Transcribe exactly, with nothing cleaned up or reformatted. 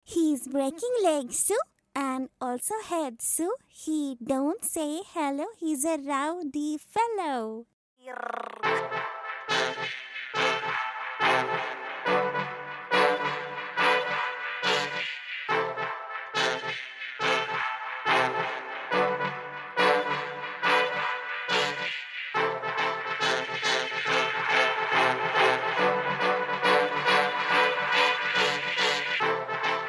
He's breaking legs, so and also head, so he don't say hello. He's a rowdy fellow.